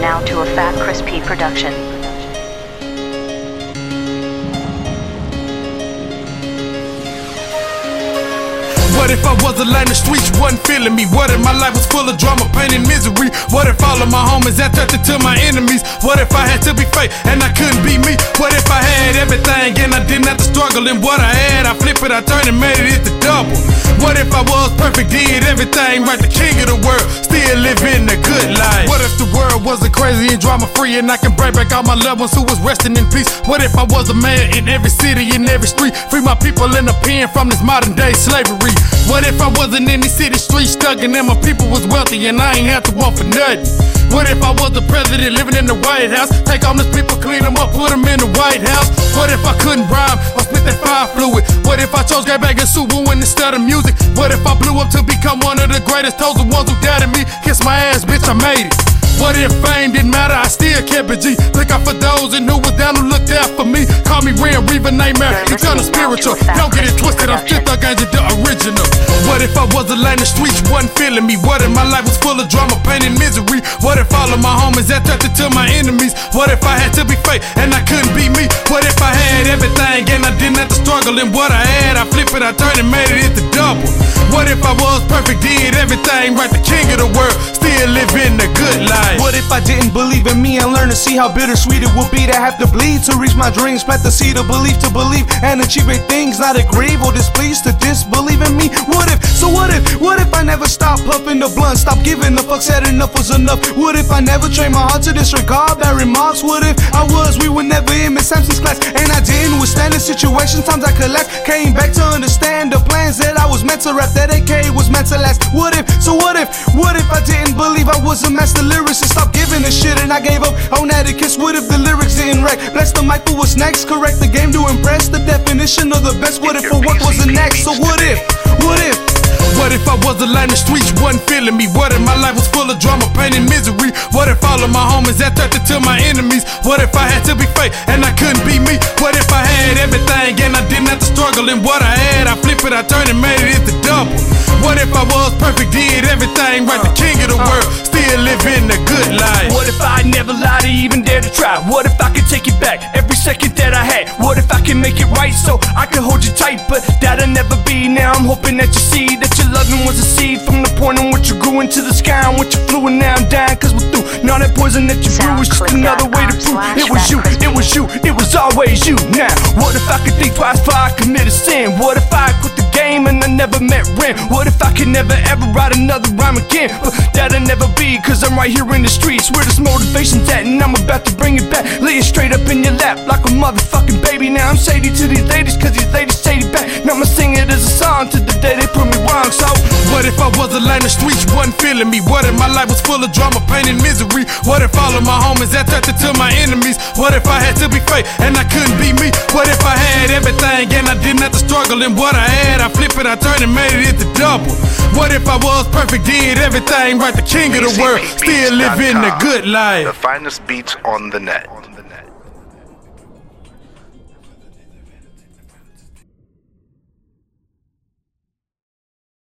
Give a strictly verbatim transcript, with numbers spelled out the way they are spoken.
now to a Fat Chris P production. What if I was alone in the streets, wasn't feeling me? What if my life was full of drama, pain, and misery? What if all of my homies had turned into my enemies? What if I had to be fake and I couldn't be me? What if I had everything and I didn't have to struggle? And what I had, I flipped it, I turned and made it into double. What if I was perfect, did everything right, the king of the world, still living a good life? What if the world wasn't crazy and drama free and I can bring back all my loved ones who was resting in peace? What if I was a man in every city, in every street, free my people in the pen from this modern day slavery? What if I wasn't in the city streets stuck and then my people was wealthy and I ain't have to want for nothing? What if I was the president living in the White House? Take all these people, clean them up, put them in the White House. What if I couldn't rhyme or spit that fire fluid? What if I chose Gay Bag and Subaru instead of music? What if I blew up to become one of the greatest? Those the ones who doubted me, kiss my ass, bitch, I made it. What if fame didn't matter, I still kept it G? Look out for those and who was down, who looked out for me. Call me Ren Reaver, Nightmare, eternal spiritual. Don't get it twisted, I'm still Thug Angel, the original. What if I was alone in the streets, wasn't feeling me? What if my life was full of drama, pain, and misery? What if all of my homies had turned into my enemies? What if I had to be fake and I couldn't be me? What if I had everything and I didn't have to struggle? And what I had, I flipped it, I turned and made it into double. What if I was perfect, did everything right, the king of the world, still living a good life? What if I didn't believe in me and learn to see how bittersweet it would be to have to bleed to reach my dreams? Plant the seed of belief to believe and achieve great things, not a grieve or displeased to disbelieve in me. What if, so what if, what if I never stopped puffing the blunt, stopped giving a fuck, said enough was enough? What if I never trained my heart to disregard bad remarks? What if I was, we were never in Miss Sampson's class and I didn't withstand the situation, times I collapsed, came back to understand the plans that I was meant to rap, that A K was meant to last. What if, so what if, what if I didn't believe I was a master lyricist, stopped giving a shit and I gave up on etiquette? What if the lyrics didn't wreck? Bless the mic for what's next, correct the game to impress, the definition of the best. What if for what was the next? So what if, what if? What if I was alone in the streets, wasn't feeling me? What if my life was full of drama, pain, and misery? What if all of my homies had turned into my enemies? What if I had to be fake and I couldn't be me? What if I had everything and I didn't have to struggle? And what I had, I flipped it, I turned and made it into double. What if I was perfect, did everything right, the king of the world, still living a good life? What if I never lied or even dare to try? What if I could take it back every second that I had? What if I can make it right so I can hold you tight? But that'll never be. Now I'm hoping that you see that your loving was a seed from the point in which you grew into the sky and which you flew, and now I'm dying cause we're through. Now that poison that you brew is just another way to prove it was you, it was you, it was always you. Now, what if I could think twice before I committed sin? What if I quit the game and I never met Ren? What if I could never ever write another rhyme again? But that'll never be cause I'm right here in the streets where this motivation's at, and I'm about to bring it back, lay it straight up in your lap like a motherfucking baby. Now I'm shady to these ladies cause these ladies shady back. Now I'ma sing it as a song to the day they prove me wrong. So what if I was alone in the streets, wasn't feeling me? What if my life was full of drama, pain, and misery? What if all of my homies had turned into my enemies? What if I had to be fake and I couldn't be me? What if I had everything and I didn't have to struggle? And what I had, I flipped it, I turned and made it into double. What if I was perfect, did everything right, the king of the world, still living a good life? The finest beats on the net.